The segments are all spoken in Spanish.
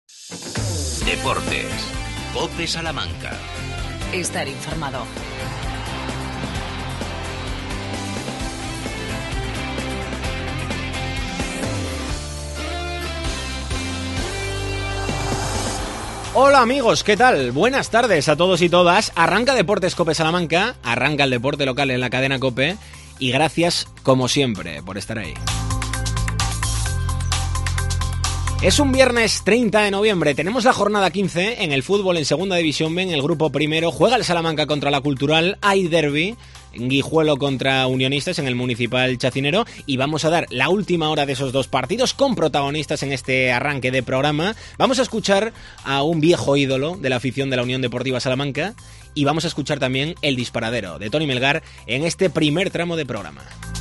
Deportes. COPE Salamanca. Estar informado. Hola amigos, ¿qué tal? Buenas tardes a todos y todas. Arranca Deportes COPE Salamanca, arranca el deporte local en la cadena COPE y gracias, como siempre, por estar ahí. Es un viernes 30 de noviembre, tenemos la jornada 15 en el fútbol en Segunda División B, en el grupo primero, juega el Salamanca contra la Cultural, hay derbi, Guijuelo contra Unionistas en el Municipal Chacinero y vamos a dar la última hora de esos dos partidos con protagonistas en este arranque de programa. Vamos a escuchar a un viejo ídolo de la afición de la Unión Deportiva Salamanca y vamos a escuchar también el disparadero de Toni Melgar en este primer tramo de programa.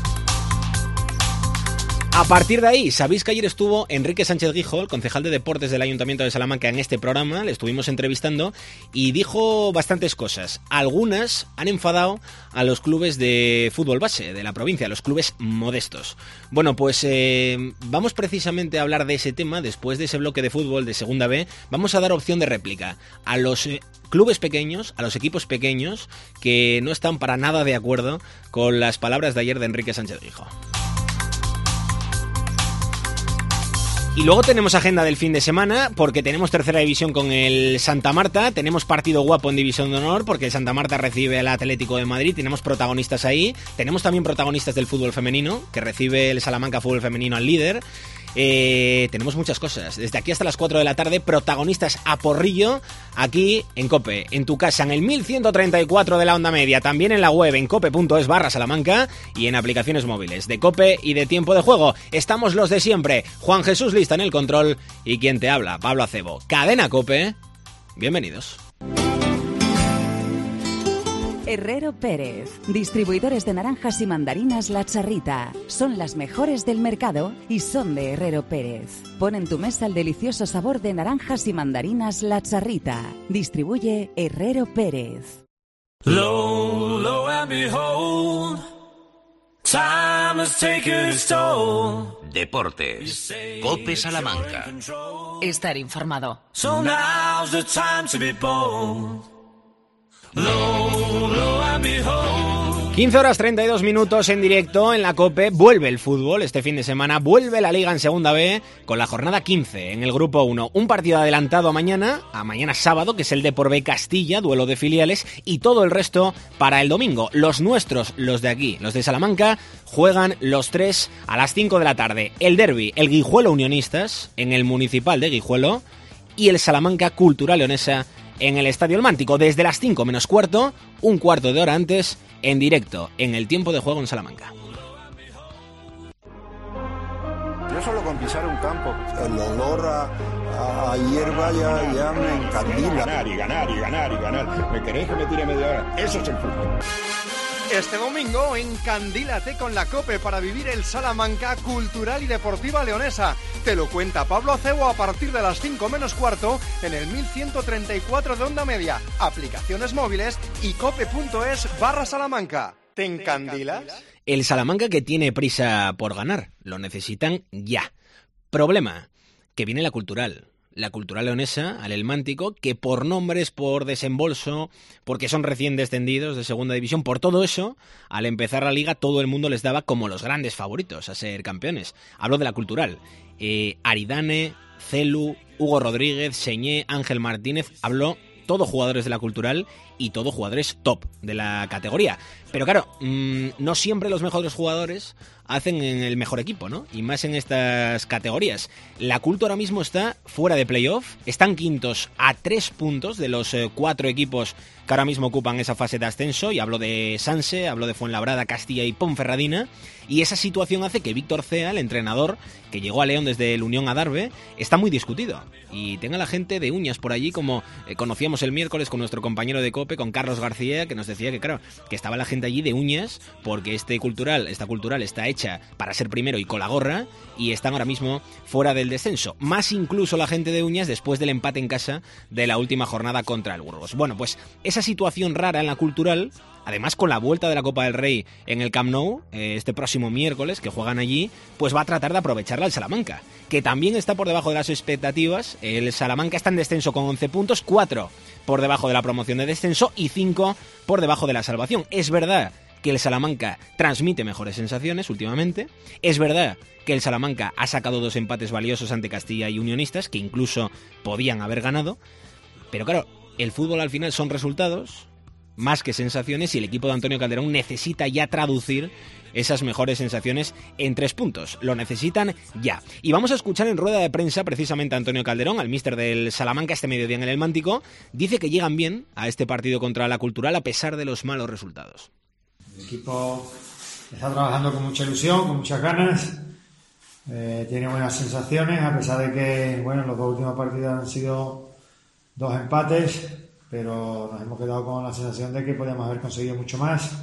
A partir de ahí, sabéis que ayer estuvo Enrique Sánchez Guijo, el concejal de Deportes del Ayuntamiento de Salamanca, en este programa, le estuvimos entrevistando y dijo bastantes cosas. Algunas han enfadado a los clubes de fútbol base de la provincia, a los clubes modestos. Bueno, pues vamos precisamente a hablar de ese tema después de ese bloque de fútbol de Segunda B. Vamos a dar opción de réplica a los clubes pequeños, a los equipos pequeños que no están para nada de acuerdo con las palabras de ayer de Enrique Sánchez Guijo. Y luego tenemos agenda del fin de semana, porque tenemos tercera división con el Santa Marta, tenemos partido guapo en División de Honor, porque el Santa Marta recibe al Atlético de Madrid, tenemos protagonistas ahí, tenemos también protagonistas del fútbol femenino, que recibe el Salamanca Fútbol Femenino al líder. Tenemos muchas cosas, desde aquí hasta las 4 de la tarde, protagonistas a porrillo, aquí en COPE, en tu casa, en el 1134 de la onda media, también en la web, en cope.es/Salamanca y en aplicaciones móviles de COPE y de Tiempo de Juego. Estamos los de siempre, Juan Jesús Lista en el control y quien te habla, Pablo Acebo. Cadena COPE, bienvenidos. Herrero Pérez, distribuidores de naranjas y mandarinas La Charrita. Son las mejores del mercado y son de Herrero Pérez. Pon en tu mesa el delicioso sabor de naranjas y mandarinas La Charrita. Distribuye Herrero Pérez. Low, low and behold, time has taken its toll. Deportes. COPE Salamanca. Estar informado. So now's the time to be bold. Low, low and behold. 15 horas 32 minutos en directo en la COPE, vuelve el fútbol este fin de semana, vuelve la Liga en Segunda B con la jornada 15 en el Grupo 1. Un partido adelantado a mañana sábado, que es el Depor B Castilla, duelo de filiales, y todo el resto para el domingo. Los nuestros, los de aquí, los de Salamanca, juegan los tres a las 5 de la tarde. El derbi, el Guijuelo Unionistas en el Municipal de Guijuelo y el Salamanca Cultural Leonesa en el Estadio El Mántico, desde las 5 menos cuarto, un cuarto de hora antes, en directo, en el Tiempo de Juego en Salamanca. Yo solo con pisar un campo, el olor a hierba ya me encandila. Ganar. ¿Me queréis que me tire media hora? Eso es el fútbol. Este domingo, encandílate con la COPE para vivir el Salamanca Cultural y Deportiva Leonesa. Te lo cuenta Pablo Acebo a partir de las 5 menos cuarto en el 1134 de onda media, aplicaciones móviles y cope.es/Salamanca. ¿Te encandilas? El Salamanca que tiene prisa por ganar, lo necesitan ya. Problema, que viene la Cultural Leonesa al El Mántico, que por nombres, por desembolso, porque son recién descendidos de Segunda División, por todo eso, al empezar la Liga todo el mundo les daba como los grandes favoritos a ser campeones. Hablo de la Cultural. Aridane, Celu, Hugo Rodríguez, Señé, Ángel Martínez, habló todos jugadores de la Cultural y todos jugadores top de la categoría. Pero claro, no siempre los mejores jugadores hacen en el mejor equipo, ¿no? Y más en estas categorías. La Culto ahora mismo está fuera de playoff, están quintos a 3 puntos de los 4 equipos que ahora mismo ocupan esa fase de ascenso, y hablo de Sanse, hablo de Fuenlabrada, Castilla y Ponferradina, y esa situación hace que Víctor Cea, el entrenador que llegó a León desde el Unión Adarve, está muy discutido, y tenga la gente de uñas por allí, como conocíamos el miércoles con nuestro compañero de COPE, con Carlos García, que nos decía que claro, que estaba la gente allí de uñas, porque esta cultural está hecha para ser primero y con la gorra, y están ahora mismo fuera del descenso. Más incluso la gente de Uñas después del empate en casa de la última jornada contra el Burgos. Bueno, pues esa situación rara en la Cultural, además con la vuelta de la Copa del Rey en el Camp Nou, este próximo miércoles, que juegan allí, pues va a tratar de aprovecharla el Salamanca, que también está por debajo de las expectativas. El Salamanca está en descenso con 11 puntos, 4 por debajo de la promoción de descenso y 5 por debajo de la salvación. Es verdad que el Salamanca transmite mejores sensaciones últimamente. Es verdad que el Salamanca ha sacado 2 empates valiosos ante Castilla y Unionistas, que incluso podían haber ganado. Pero claro, el fútbol al final son resultados más que sensaciones, y el equipo de Antonio Calderón necesita ya traducir esas mejores sensaciones en 3 puntos. Lo necesitan ya. Y vamos a escuchar en rueda de prensa precisamente a Antonio Calderón, al míster del Salamanca, este mediodía en el Mántico. Dice que llegan bien a este partido contra la Cultural a pesar de los malos resultados. El equipo está trabajando con mucha ilusión, con muchas ganas, tiene buenas sensaciones, a pesar de que, bueno, los 2 últimos partidos han sido 2 empates, pero nos hemos quedado con la sensación de que podíamos haber conseguido mucho más.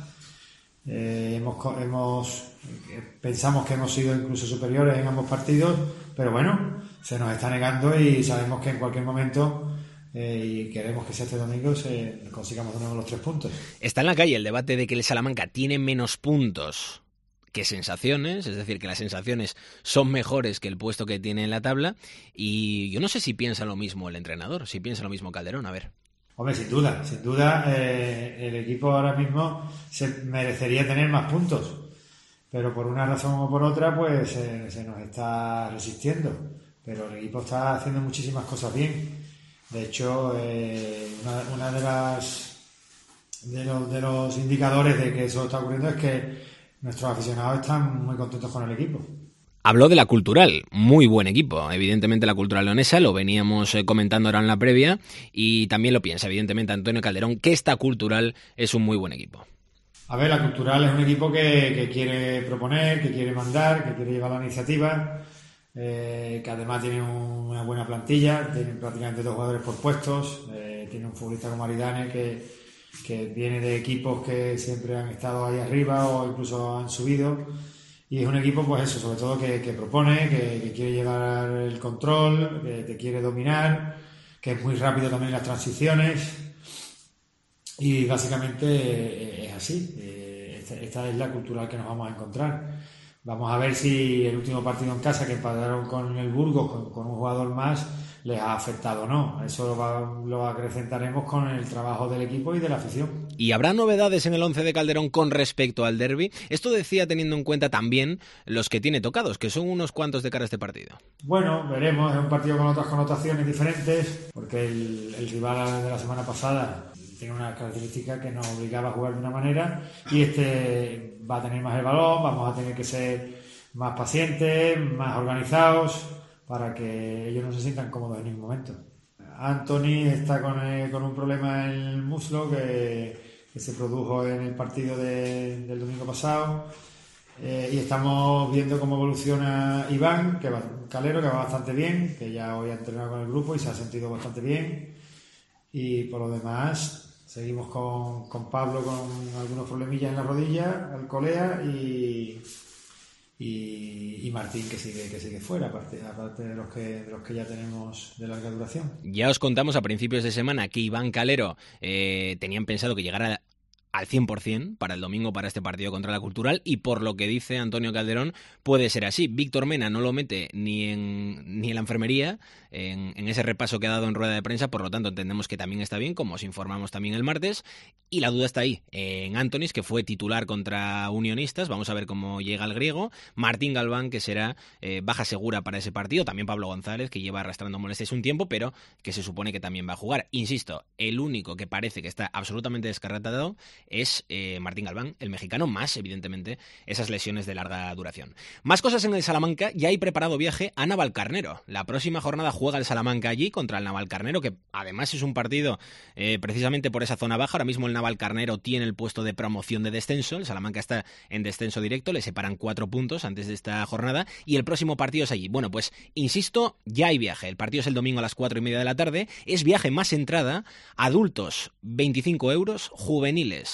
Pensamos que hemos sido incluso superiores en ambos partidos, pero bueno, se nos está negando y sabemos que en cualquier momento, y queremos que sea este domingo, consigamos de nuevo los 3 puntos. Está en la calle el debate de que el Salamanca tiene menos puntos que sensaciones, es decir, que las sensaciones son mejores que el puesto que tiene en la tabla, y yo no sé si piensa lo mismo el entrenador, si piensa lo mismo Calderón, a ver. Hombre, sin duda, el equipo ahora mismo se merecería tener más puntos, pero por una razón o por otra, pues se nos está resistiendo. Pero el equipo está haciendo muchísimas cosas bien. De hecho, una de los indicadores de que eso está ocurriendo es que nuestros aficionados están muy contentos con el equipo. Habló de la Cultural, muy buen equipo, evidentemente la Cultural leonesa, lo veníamos comentando ahora en la previa, y también lo piensa evidentemente Antonio Calderón, que esta Cultural es un muy buen equipo. A ver, la Cultural es un equipo que quiere proponer, que quiere mandar, que quiere llevar la iniciativa, que además tiene una buena plantilla, tiene prácticamente 2 jugadores por puestos, tiene un futbolista como Aridane que viene de equipos que siempre han estado ahí arriba o incluso han subido. Y es un equipo, pues eso, sobre todo que propone, que quiere llevar el control, que te quiere dominar, que es muy rápido también en las transiciones. Y básicamente es así. Esta es la Cultural que nos vamos a encontrar. Vamos a ver si el último partido en casa, que empataron con el Burgos con un jugador más, les ha afectado o no. Eso lo acrecentaremos con el trabajo del equipo y de la afición. ¿Y habrá novedades en el 11 de Calderón con respecto al derbi? Esto decía teniendo en cuenta también los que tiene tocados, que son unos cuantos de cara a este partido. Bueno, veremos. Es un partido con otras connotaciones diferentes, porque el rival de la semana pasada tiene una característica que nos obligaba a jugar de una manera, y este va a tener más el balón, vamos a tener que ser más pacientes, más organizados, para que ellos no se sientan cómodos en ningún momento. Anthony está con un problema en el muslo que se produjo en el partido del domingo pasado, y estamos viendo cómo evoluciona Iván Calero, que va bastante bien, que ya hoy ha entrenado con el grupo y se ha sentido bastante bien, y por lo demás seguimos con Pablo con algunos problemillas en la rodilla, Alcolea, y Martín que sigue fuera, aparte de los que ya tenemos de larga duración. Ya os contamos a principios de semana que Iván Calero tenían pensado que llegara al 100% para el domingo, para este partido contra la Cultural, y por lo que dice Antonio Calderón puede ser así. Víctor Mena no lo mete ni en la enfermería en ese repaso que ha dado en rueda de prensa, por lo tanto entendemos que también está bien, como os informamos también el martes, y la duda está ahí en Antonis, que fue titular contra Unionistas. Vamos a ver cómo llega el griego. Martín Galván, que será baja segura para ese partido, también Pablo González, que lleva arrastrando molestias un tiempo, pero que se supone que también va a jugar. Insisto, el único que parece que está absolutamente descartado es Martín Galván, el mexicano, más evidentemente esas lesiones de larga duración. Más cosas en el Salamanca. Ya hay preparado viaje a Navalcarnero. La próxima jornada juega el Salamanca allí contra el Navalcarnero, que además es un partido precisamente por esa zona baja. Ahora mismo el Navalcarnero tiene el puesto de promoción de descenso, el Salamanca está en descenso directo, le separan 4 puntos antes de esta jornada, y el próximo partido es allí. Bueno, pues insisto, ya hay viaje. El partido es el domingo a las 4:30 de la tarde. Es viaje más entrada, adultos 25 euros, juveniles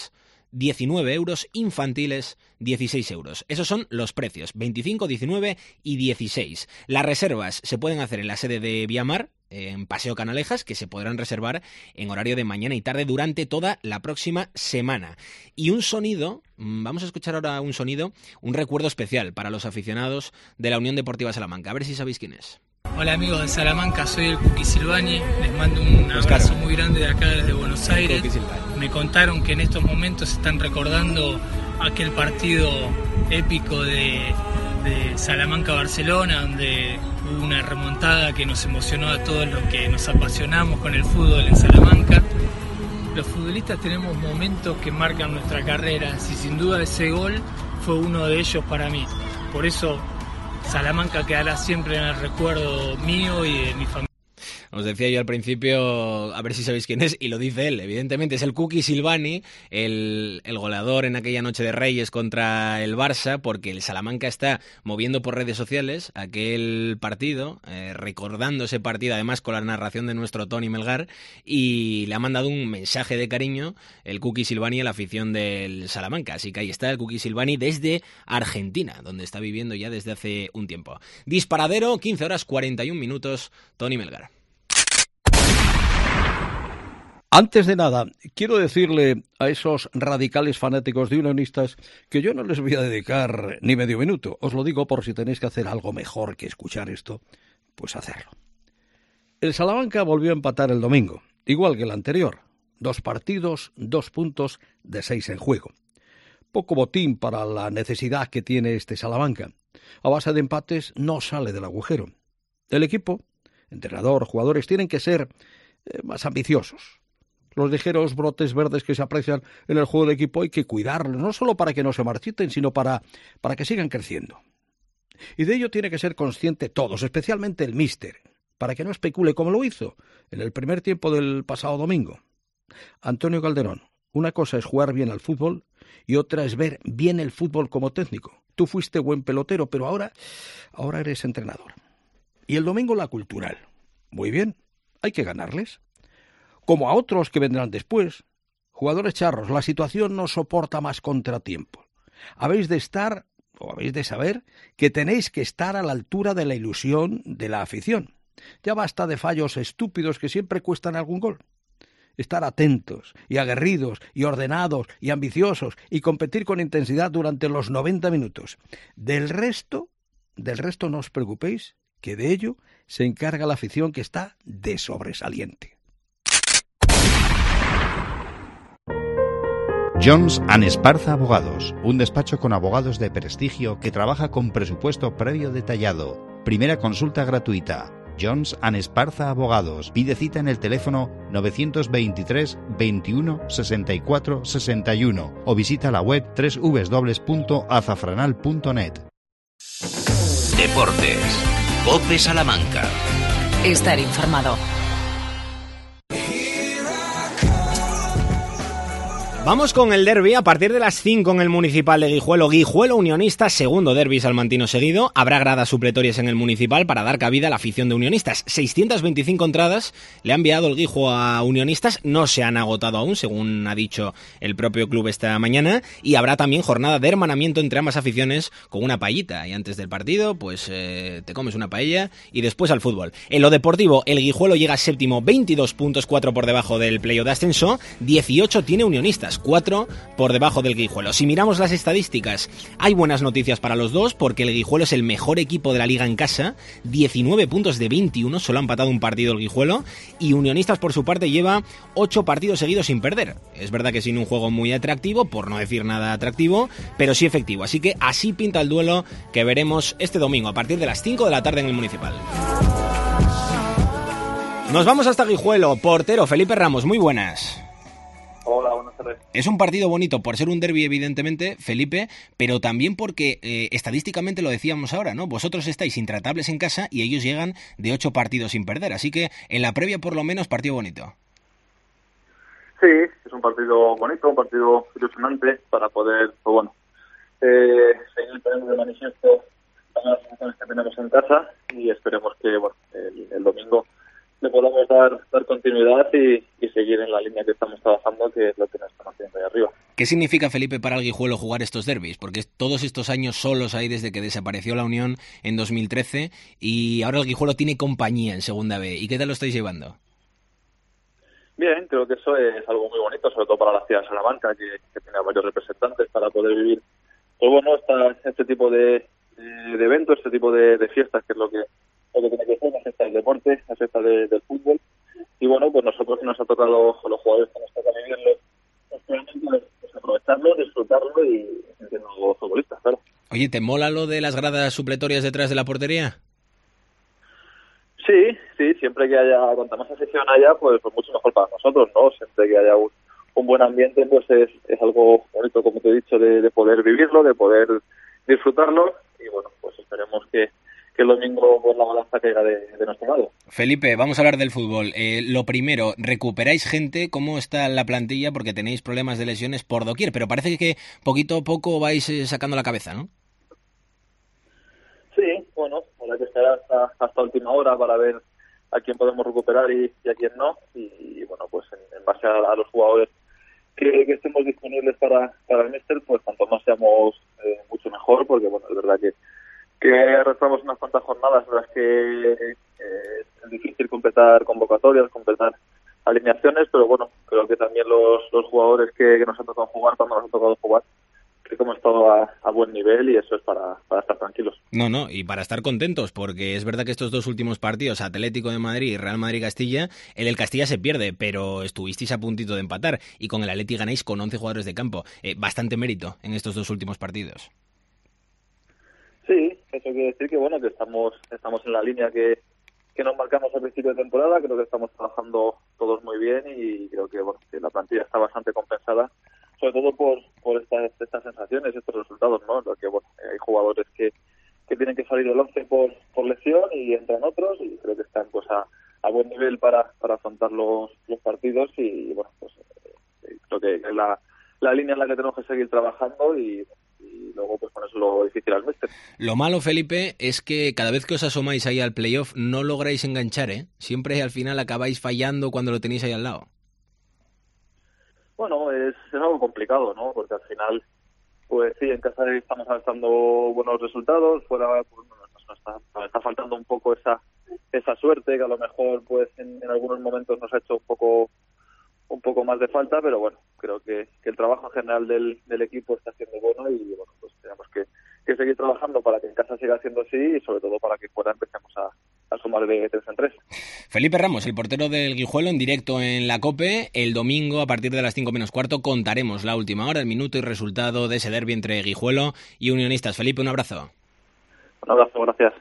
19 euros, infantiles 16 euros. Esos son los precios, 25, 19 y 16. Las reservas se pueden hacer en la sede de Viamar, en Paseo Canalejas, que se podrán reservar en horario de mañana y tarde durante toda la próxima semana. Y un sonido, vamos a escuchar ahora un sonido, un recuerdo especial para los aficionados de la Unión Deportiva Salamanca. A ver si sabéis quién es. Hola amigos de Salamanca, soy el Cookie Silvani, les mando un abrazo muy grande de acá desde Buenos Aires. Me contaron que en estos momentos están recordando aquel partido épico de Salamanca-Barcelona, donde hubo una remontada que nos emocionó a todos los que nos apasionamos con el fútbol en Salamanca. Los futbolistas tenemos momentos que marcan nuestra carrera y sin duda ese gol fue uno de ellos para mí. Por eso Salamanca quedará siempre en el recuerdo mío y de mi familia. Os decía yo al principio, a ver si sabéis quién es, y lo dice él, evidentemente es el Cookie Silvani, el goleador en aquella noche de Reyes contra el Barça, porque el Salamanca está moviendo por redes sociales aquel partido, recordando ese partido, además con la narración de nuestro Tony Melgar, y le ha mandado un mensaje de cariño el Cookie Silvani a la afición del Salamanca. Así que ahí está el Cookie Silvani desde Argentina, donde está viviendo ya desde hace un tiempo. Disparadero, 15 horas 41 minutos, Tony Melgar. Antes de nada, quiero decirle a esos radicales fanáticos de unionistas que yo no les voy a dedicar ni medio minuto. Os lo digo por si tenéis que hacer algo mejor que escuchar esto, pues hacerlo. El Salamanca volvió a empatar el domingo, igual que el anterior. 2 partidos, 2 puntos de 6 en juego. Poco botín para la necesidad que tiene este Salamanca. A base de empates no sale del agujero. El equipo, entrenador, jugadores, tienen que ser más ambiciosos. Los ligeros brotes verdes que se aprecian en el juego de equipo hay que cuidarlos, no solo para que no se marchiten, sino para que sigan creciendo. Y de ello tiene que ser consciente todos, especialmente el míster, para que no especule como lo hizo en el primer tiempo del pasado domingo. Antonio Calderón, una cosa es jugar bien al fútbol y otra es ver bien el fútbol como técnico. Tú fuiste buen pelotero, pero ahora eres entrenador. Y el domingo la Cultural. Muy bien, hay que ganarles. Como a otros que vendrán después. Jugadores charros, la situación no soporta más contratiempos. Habéis de saber que tenéis que estar a la altura de la ilusión de la afición. Ya basta de fallos estúpidos que siempre cuestan algún gol. Estar atentos y aguerridos y ordenados y ambiciosos y competir con intensidad durante los 90 minutos. Del resto no os preocupéis, que de ello se encarga la afición, que está de sobresaliente. Jones & Esparza Abogados, un despacho con abogados de prestigio que trabaja con presupuesto previo detallado. Primera consulta gratuita. Jones & Esparza Abogados. Pide cita en el teléfono 923 21 64 61 o visita la web www.azafranal.net. Deportes. COPE Salamanca. Estar informado. Vamos con el derbi a partir de las 5 en el Municipal de Guijuelo. Guijuelo Unionistas, segundo derbi salmantino seguido. Habrá gradas supletorias en el Municipal para dar cabida a la afición de Unionistas. 625 entradas le ha enviado el Guijo a Unionistas. No se han agotado aún, según ha dicho el propio club esta mañana. Y habrá también jornada de hermanamiento entre ambas aficiones con una paellita. Y antes del partido, pues te comes una paella y después al fútbol. En lo deportivo, el Guijuelo llega séptimo, 22 puntos, 4 por debajo del playoff de ascenso. 18 tiene Unionistas, 4 por debajo del Guijuelo. Si miramos las estadísticas, hay buenas noticias para los dos, porque el Guijuelo es el mejor equipo de la liga en casa, 19 puntos de 21, solo ha empatado un partido el Guijuelo, y Unionistas por su parte lleva 8 partidos seguidos sin perder. Es verdad que sin un juego muy atractivo, por no decir nada atractivo, pero sí efectivo, así que así pinta el duelo que veremos este domingo a partir de las 5 de la tarde en el Municipal. Nos vamos hasta Guijuelo. Portero Felipe Ramos, muy buenas. Hola, buenas tardes. Es un partido bonito por ser un derbi, evidentemente, Felipe, pero también porque estadísticamente lo decíamos ahora, ¿no? Vosotros estáis intratables en casa y ellos llegan de 8 partidos sin perder, así que en la previa por lo menos partido bonito. Sí, es un partido bonito, un partido ilusionante para poder, pues bueno, seguir poniendo de manifiesto las sensaciones que tenemos en casa y esperemos que, bueno, el domingo le podamos dar continuidad y seguir en la línea que estamos trabajando, que es lo que nos estamos haciendo ahí arriba. ¿Qué significa, Felipe, para el Guijuelo jugar estos derbis? Porque todos estos años solos ahí desde que desapareció la Unión en 2013 y ahora el Guijuelo tiene compañía en Segunda B. ¿Y qué tal lo estáis llevando? Bien, creo que eso es algo muy bonito, sobre todo para la ciudad de Salamanca, que tiene varios representantes para poder vivir, pues bueno, este tipo de eventos, este tipo de fiestas, que es lo que tiene que ser, la fiesta del deporte, la fiesta del fútbol. Y bueno, pues nosotros nos ha tocado, a los jugadores que nos toca vivirlo, pues aprovecharlo, disfrutarlo y sentirnos futbolistas, claro. Oye, ¿te mola lo de las gradas supletorias detrás de la portería? Sí, siempre que haya, cuanta más afición haya, pues mucho mejor para nosotros, ¿no? Siempre que haya un buen ambiente, pues es algo bonito, como te he dicho, de poder vivirlo, de poder disfrutarlo, y bueno, pues esperemos que el domingo pues la balanza caiga de nuestro lado. Felipe, vamos a hablar del fútbol. Lo primero, ¿recuperáis gente? ¿Cómo está la plantilla? Porque tenéis problemas de lesiones por doquier, pero parece que poquito a poco vais sacando la cabeza, ¿no? Sí, bueno, habrá que esperar hasta última hora para ver a quién podemos recuperar y a quién no, y bueno, pues en base a los jugadores que estemos disponibles para el míster, pues cuanto más seamos mucho mejor, porque bueno, es verdad que arrastramos unas cuantas jornadas en las que es difícil completar convocatorias, completar alineaciones, pero bueno, creo que también los jugadores que nos han tocado jugar, cuando nos han tocado jugar, creo que hemos estado a buen nivel y eso es para estar tranquilos. No, y para estar contentos, porque es verdad que estos dos últimos partidos, Atlético de Madrid y Real Madrid-Castilla, el Castilla se pierde, pero estuvisteis a puntito de empatar y con el Atleti ganáis con 11 jugadores de campo. Bastante mérito en estos dos últimos partidos. Sí, eso quiere decir que bueno, que estamos en la línea que nos marcamos al principio de temporada. Creo que estamos trabajando todos muy bien y creo que bueno, que la plantilla está bastante compensada, sobre todo por estas sensaciones, estos resultados, ¿no? Lo que bueno, hay jugadores que tienen que salir del 11 por lesión y entran otros, y creo que están pues a buen nivel para afrontar los partidos, y bueno, pues creo que es la línea en la que tenemos que seguir trabajando y luego pues con eso lo difícil al míster. Lo malo, Felipe, es que cada vez que os asomáis ahí al playoff no lográis enganchar, ¿eh? Siempre al final acabáis fallando cuando lo tenéis ahí al lado. Bueno, es algo complicado, ¿no? Porque al final, pues sí, en casa estamos alcanzando buenos resultados, fuera pues, nos está faltando un poco esa suerte que a lo mejor pues en algunos momentos nos ha hecho un poco más de falta, pero bueno, creo que el trabajo en general del equipo está siendo bueno y bueno, pues tenemos que seguir trabajando para que en casa siga siendo así y sobre todo para que fuera empecemos a sumar de 3 en 3. Felipe Ramos, el portero del Guijuelo, en directo en la COPE. El domingo, a partir de las 5 menos cuarto, contaremos la última hora, el minuto y resultado de ese derbi entre Guijuelo y Unionistas. Felipe, un abrazo. Un abrazo, gracias.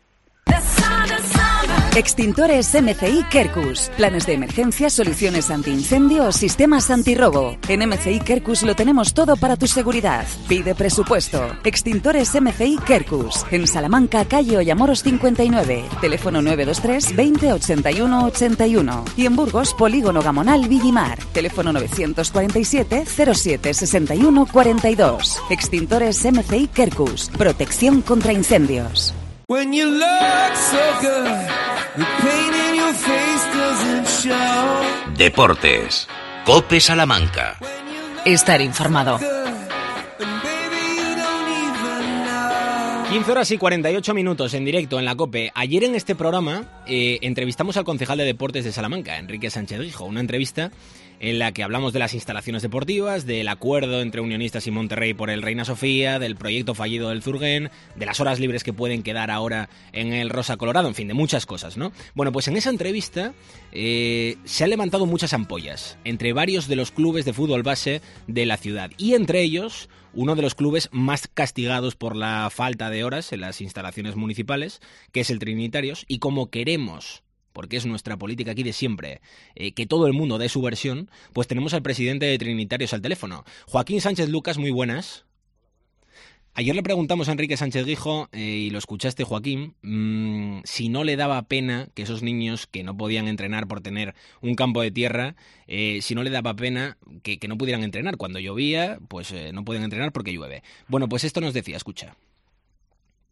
Extintores MCI Quercus. Planes de emergencia, soluciones antiincendio o sistemas antirrobo. En MCI Quercus lo tenemos todo para tu seguridad. Pide presupuesto. Extintores MCI Quercus. En Salamanca, calle Ollamoros 59. Teléfono 923 20 81 81. Y en Burgos, Polígono Gamonal Villimar. Teléfono 947 07 61 42. Extintores MCI Quercus. Protección contra incendios. When you look so good, the pain in your face doesn't show. Deportes. COPE Salamanca. Estar informado. 15 horas y 48 minutos en directo en la COPE. Ayer en este programa entrevistamos al concejal de Deportes de Salamanca, Enrique Sánchez Guijo, una entrevista en la que hablamos de las instalaciones deportivas, del acuerdo entre Unionistas y Monterrey por el Reina Sofía, del proyecto fallido del Zurguén, de las horas libres que pueden quedar ahora en el Rosa Colorado, en fin, de muchas cosas, ¿no? Bueno, pues en esa entrevista se han levantado muchas ampollas entre varios de los clubes de fútbol base de la ciudad, y entre ellos uno de los clubes más castigados por la falta de horas en las instalaciones municipales, que es el Trinitarios, y como queremos, porque es nuestra política aquí de siempre, que todo el mundo dé su versión, pues tenemos al presidente de Trinitarios al teléfono. Joaquín Sánchez Lucas, muy buenas. Ayer le preguntamos a Enrique Sánchez Guijo, y lo escuchaste, Joaquín, si no le daba pena que esos niños que no podían entrenar por tener un campo de tierra, si no le daba pena que no pudieran entrenar. Cuando llovía, pues no podían entrenar porque llueve. Bueno, pues esto nos decía, escucha.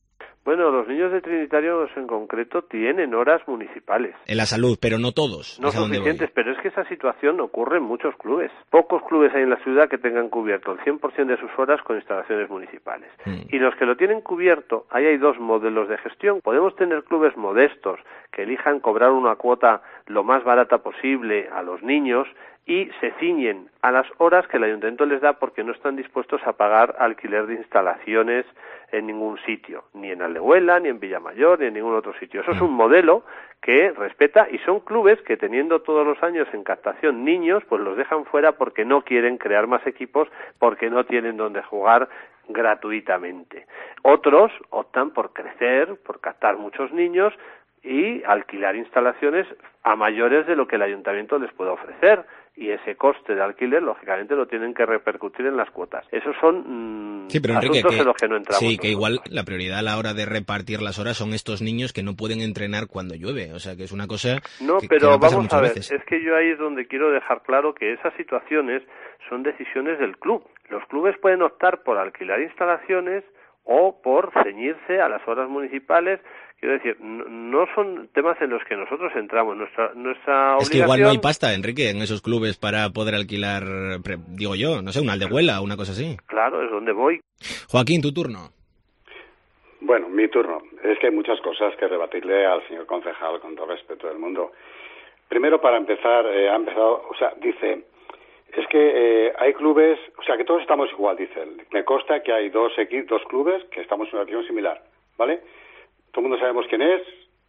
Bueno, los niños de Trinitarios en concreto tienen horas municipales. En la salud, pero no todos. No suficientes, pero es que esa situación ocurre en muchos clubes. Pocos clubes hay en la ciudad que tengan cubierto el 100% de sus horas con instalaciones municipales. Y los que lo tienen cubierto, ahí hay dos modelos de gestión. Podemos tener clubes modestos que elijan cobrar una cuota lo más barata posible a los niños y se ciñen a las horas que el ayuntamiento les da porque no están dispuestos a pagar alquiler de instalaciones en ningún sitio, ni en Aldehuela, ni en Villamayor, ni en ningún otro sitio. Eso es un modelo que respeta, y son clubes que teniendo todos los años en captación niños, pues los dejan fuera porque no quieren crear más equipos, porque no tienen donde jugar gratuitamente. Otros optan por crecer, por captar muchos niños y alquilar instalaciones a mayores de lo que el ayuntamiento les pueda ofrecer, y ese coste de alquiler lógicamente lo tienen que repercutir en las cuotas. Esos son sí, pero Enrique, asuntos en los que no entramos. Sí, que igual la prioridad a la hora de repartir las horas son estos niños que no pueden entrenar cuando llueve, o sea que es una cosa pero no pasa vamos a ver, veces. Es que yo ahí es donde quiero dejar claro que esas situaciones son decisiones del club. Los clubes pueden optar por alquilar instalaciones o por ceñirse a las horas municipales. Quiero decir, no son temas en los que nosotros entramos. Nuestra obligación... Es que igual no hay pasta, Enrique, en esos clubes para poder alquilar, digo yo, no sé, una Aldehuela o una cosa así. Claro, es donde voy. Joaquín, tu turno. Bueno, mi turno. Es que hay muchas cosas que rebatirle al señor concejal con todo respeto del mundo. Primero, para empezar, dice, es que hay clubes, o sea, que todos estamos igual, dice él. Me consta que hay dos clubes que estamos en una situación similar, ¿vale? Todo el mundo sabemos quién es,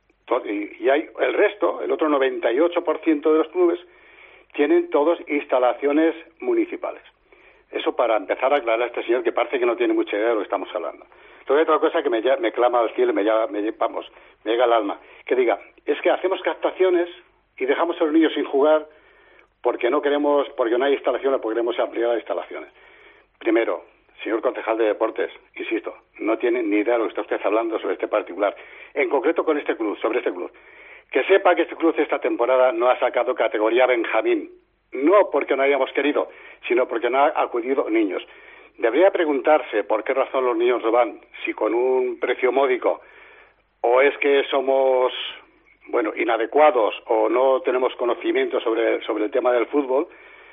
y hay el resto, el otro 98% de los clubes, tienen todos instalaciones municipales. Eso para empezar a aclarar a este señor que parece que no tiene mucha idea de lo que estamos hablando. Entonces hay otra cosa que me clama al cielo, me llega al alma, que diga, es que hacemos captaciones y dejamos a los niños sin jugar porque no hay instalaciones, porque queremos ampliar las instalaciones. Primero, señor concejal de deportes, insisto, no tiene ni idea de lo que está usted hablando sobre este particular. En concreto con este club, sobre este club. Que sepa que este club esta temporada no ha sacado categoría Benjamín. No porque no hayamos querido, sino porque no han acudido niños. Debería preguntarse por qué razón los niños no van, si con un precio módico, o es que somos, inadecuados, o no tenemos conocimiento sobre el tema del fútbol,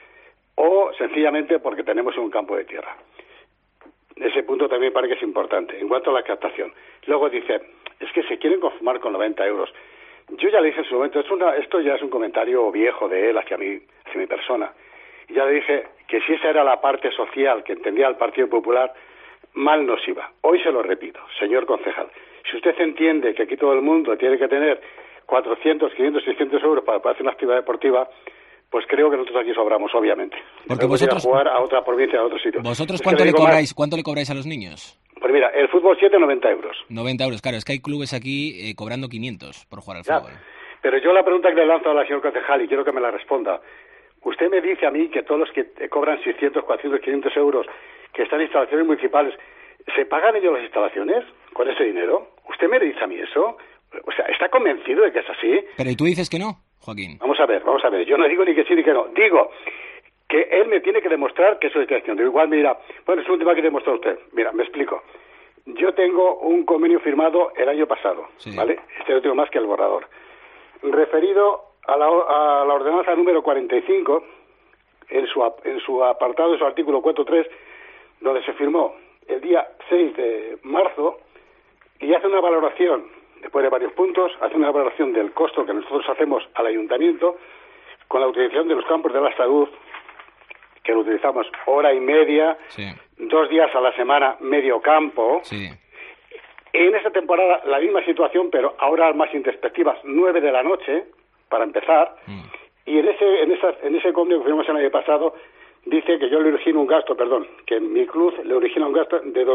o sencillamente porque tenemos un campo de tierra. Ese punto también parece que es importante. En cuanto a la captación, luego dice, es que se quieren conformar con 90 euros. Yo ya le dije en su momento, esto ya es un comentario viejo de él hacia mi persona. Y ya le dije que si esa era la parte social que entendía el Partido Popular, mal nos iba. Hoy se lo repito, señor concejal. Si usted entiende que aquí todo el mundo tiene que tener 400, 500, 600 euros para hacer una actividad deportiva, pues creo que nosotros aquí sobramos, obviamente. Porque vosotros ir a jugar a otra provincia, a otro sitio. ¿Vosotros cuánto le cobráis a los niños? Pues mira, el fútbol 7, 90 euros. 90 euros, claro, es que hay clubes aquí cobrando 500 por jugar al fútbol. Pero yo la pregunta que le lanzo a la señora concejal, y quiero que me la responda, usted me dice a mí que todos los que cobran 600, 400, 500 euros, que están en instalaciones municipales, ¿se pagan ellos las instalaciones con ese dinero? ¿Usted me dice a mí eso? O sea, ¿está convencido de que es así? Pero ¿y tú dices que no, Joaquín? Vamos a ver. Yo no digo ni que sí ni que no. Digo que él me tiene que demostrar que eso es creación. Igual me dirá, bueno, es un tema que demostró usted. Mira, me explico. Yo tengo un convenio firmado el año pasado, sí. ¿Vale? Este no tengo más que el borrador. Referido a la ordenanza número 45, en su apartado, en su artículo 4.3, donde se firmó el día 6 de marzo, y hace una valoración, después de varios puntos, hace una valoración del costo que nosotros hacemos al ayuntamiento con la utilización de los campos de la salud, que lo utilizamos hora y media, sí. 2 días a la semana, medio campo. Sí. En esta temporada la misma situación, pero ahora más introspectivas, 9 de la noche, para empezar. Y en ese convenio que firmamos el año pasado, dice que yo le origino un gasto, que mi club le origina un gasto de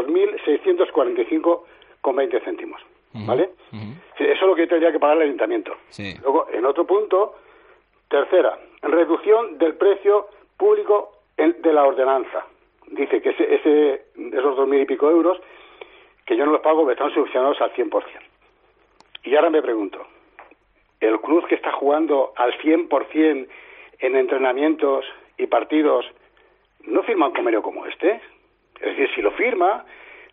2.645,20 céntimos. ¿Vale? Sí, eso es lo que tendría que pagar el ayuntamiento. Sí. Luego, en otro punto, tercera, reducción del precio público de la ordenanza. Dice que esos 2.000 y pico euros, que yo no los pago, están subvencionados al 100%. Y ahora me pregunto, ¿el club que está jugando al 100% en entrenamientos y partidos no firma un convenio como este? Es decir, si lo firma,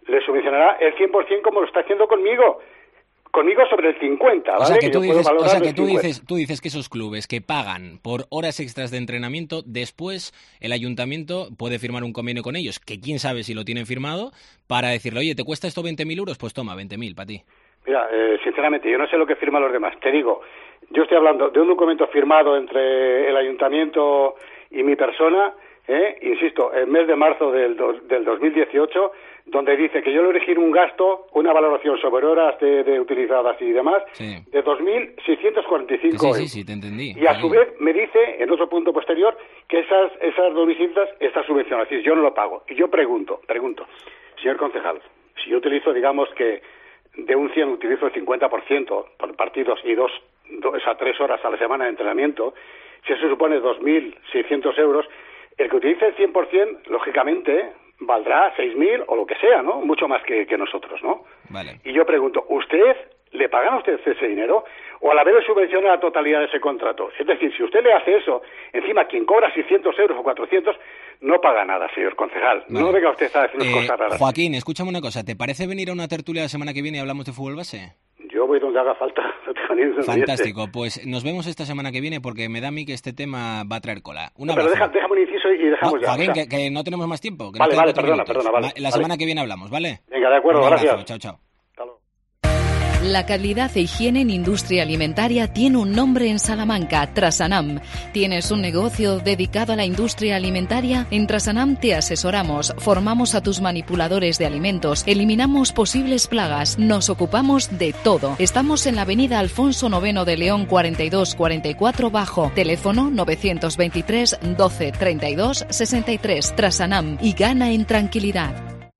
le subvencionará el 100% como lo está haciendo conmigo. Conmigo sobre el 50, ¿vale? O sea que tú dices que esos clubes que pagan por horas extras de entrenamiento, después el ayuntamiento puede firmar un convenio con ellos, que quién sabe si lo tienen firmado, para decirle, oye, ¿te cuesta esto 20.000 euros? Pues toma, 20.000 para ti. Mira, sinceramente, yo no sé lo que firman los demás. Te digo, yo estoy hablando de un documento firmado entre el ayuntamiento y mi persona, insisto, el mes de marzo del 2018, donde dice que yo le elegí un gasto, una valoración sobre horas de utilizadas y demás, de 2.645 euros. Sí, te entendí. Y a su vez me dice, en otro punto posterior, que esas 2.600 están subvencionadas. Es decir, yo no lo pago. Y yo pregunto, señor concejal, si yo utilizo, digamos que de un 100 utilizo el 50% por partidos y 3 horas a la semana de entrenamiento, si eso supone 2.600 euros, el que utilice el 100%, lógicamente, valdrá 6.000 o lo que sea, ¿no? Mucho más que nosotros, ¿no? Vale. Y yo pregunto, ¿le pagan a usted ese dinero? ¿O a la vez le subvenciona la totalidad de ese contrato? Es decir, si usted le hace eso, encima quien cobra 600 euros o 400, no paga nada, señor concejal. Vale. No venga usted a decir cosas raras. Joaquín, escúchame una cosa. ¿Te parece venir a una tertulia la semana que viene y hablamos de fútbol base? Yo voy donde haga falta. Fantástico. Pues nos vemos esta semana que viene porque me da a mí que este tema va a traer cola. Pero déjame un inciso y dejamos ya. Joaquín, que no tenemos más tiempo. Vale, perdona. Vale. La semana que viene hablamos, ¿vale? Venga, de acuerdo, gracias. Chao. La calidad e higiene en industria alimentaria tiene un nombre en Salamanca, Trasanam. ¿Tienes un negocio dedicado a la industria alimentaria? En Trasanam te asesoramos, formamos a tus manipuladores de alimentos, eliminamos posibles plagas, nos ocupamos de todo. Estamos en la avenida Alfonso IX de León 4244 Bajo, teléfono 923 12 32 63. Trasanam, y gana en tranquilidad.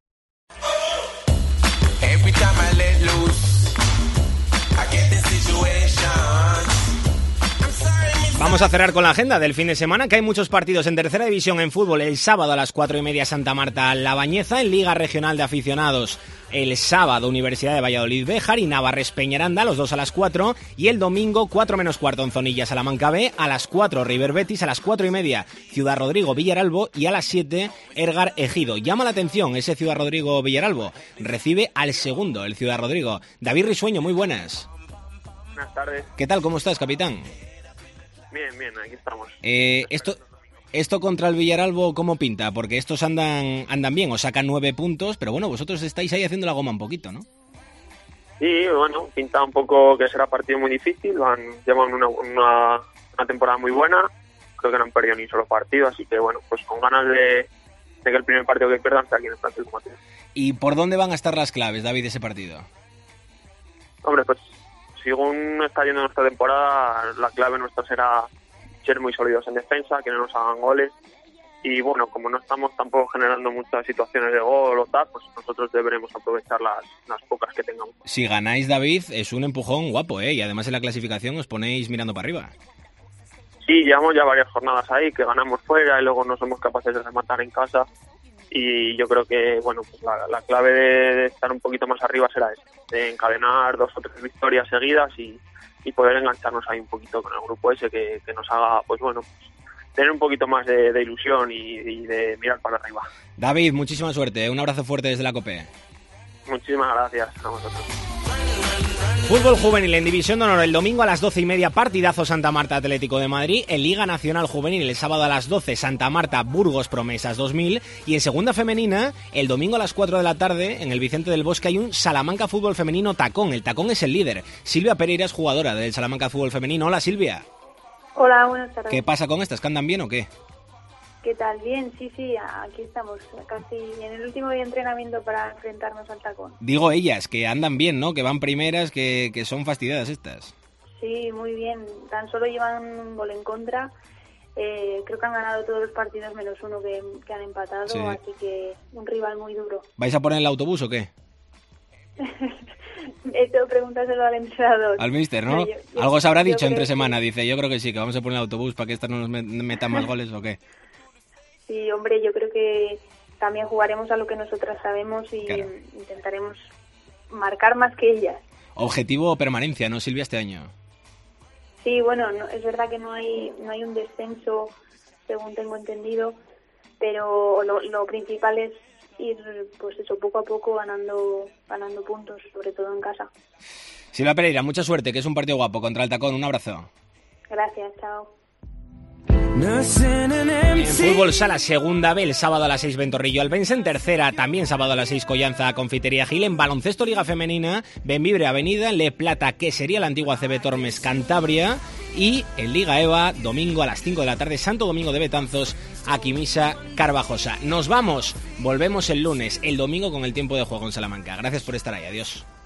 Vamos a cerrar con la agenda del fin de semana, que hay muchos partidos en tercera división en fútbol. El sábado a las 4:30 Santa Marta La Bañeza, en Liga Regional de Aficionados. El sábado Universidad de Valladolid Béjar y Navarres Peñaranda, los dos a las 4. Y el domingo 4:15 Onzonilla Salamanca B, a las 4 River Betis, a las 4:30 Ciudad Rodrigo Villaralbo y a las 7 Ergar Ejido. Llama la atención ese Ciudad Rodrigo Villaralbo. Recibe al segundo, el Ciudad Rodrigo. David Risueño, muy buenas. Buenas tardes. ¿Qué tal? ¿Cómo estás, capitán? Bien, aquí estamos. Esto contra el Villaralbo, ¿cómo pinta? Porque estos andan bien, os sacan 9 puntos, pero bueno, vosotros estáis ahí haciendo la goma un poquito, ¿no? Sí, bueno, pinta un poco que será partido muy difícil, llevan una temporada muy buena, creo que no han perdido ni un solo partido, así que bueno, pues con ganas de que el primer partido que pierdan sea aquí en el plantel como tiene. ¿Y por dónde van a estar las claves, David, de ese partido? Hombre, pues según está yendo nuestra temporada, la clave nuestra será ser muy sólidos en defensa, que no nos hagan goles. Y bueno, como no estamos tampoco generando muchas situaciones de gol o tal, pues nosotros deberemos aprovechar las pocas que tengamos. Si ganáis, David, es un empujón guapo, ¿eh? Y además en la clasificación os ponéis mirando para arriba. Sí, llevamos ya varias jornadas ahí, que ganamos fuera y luego no somos capaces de rematar en casa. Y yo creo que bueno, pues la clave de estar un poquito más arriba será esa, de encadenar 2 o 3 victorias seguidas y poder engancharnos ahí un poquito con el grupo ese que nos haga, pues bueno, tener un poquito más de ilusión y de mirar para arriba. David, muchísima suerte, un abrazo fuerte desde la COPE. Muchísimas gracias a vosotros. Fútbol juvenil en División de Honor el domingo a las 12:30, partidazo Santa Marta Atlético de Madrid. En Liga Nacional Juvenil el sábado a las 12, Santa Marta Burgos Promesas 2000. Y en segunda femenina, el domingo a las 4 de la tarde, en el Vicente del Bosque hay un Salamanca Fútbol Femenino Tacón. El Tacón es el líder. Silvia Pereira es jugadora del Salamanca Fútbol Femenino. Hola, Silvia. Hola, buenas tardes. ¿Qué pasa con estas? ¿Que andan bien o qué? ¿Qué tal? Bien, sí, aquí estamos, casi en el último día de entrenamiento para enfrentarnos al Tacón. Digo ellas, que andan bien, ¿no? Que van primeras, que son fastidiadas estas. Sí, muy bien. Tan solo llevan un gol en contra. Creo que han ganado todos los partidos menos uno que han empatado, sí. Así que un rival muy duro. ¿Vais a poner el autobús o qué? Esto pregúntaselo al entrenador. Al míster, ¿no? Yo algo se habrá dicho entre semana, dice, yo creo que sí, que vamos a poner el autobús para que estas no nos metan más goles o qué. Sí, hombre, yo creo que también jugaremos a lo que nosotras sabemos y claro, intentaremos marcar más que ellas. Objetivo permanencia, ¿no, Silvia, este año? Sí, bueno, es verdad que no hay un descenso, según tengo entendido, pero lo principal es ir, pues eso, poco a poco ganando puntos, sobre todo en casa. Silvia Pereira, mucha suerte, que es un partido guapo contra el Tacón. Un abrazo. Gracias, chao. En fútbol sala segunda B, el sábado a las 6 Ventorrillo Albense, en tercera también sábado a las 6 Collanza Confitería Gil, en baloncesto Liga Femenina Benvibre Avenida, Le Plata, que sería la antigua CB Tormes Cantabria, y en Liga EVA domingo a las 5 de la tarde Santo Domingo de Betanzos, Aquimisa Carvajosa. Nos vamos, volvemos el lunes, el domingo con el tiempo de juego en Salamanca. Gracias por estar ahí, adiós.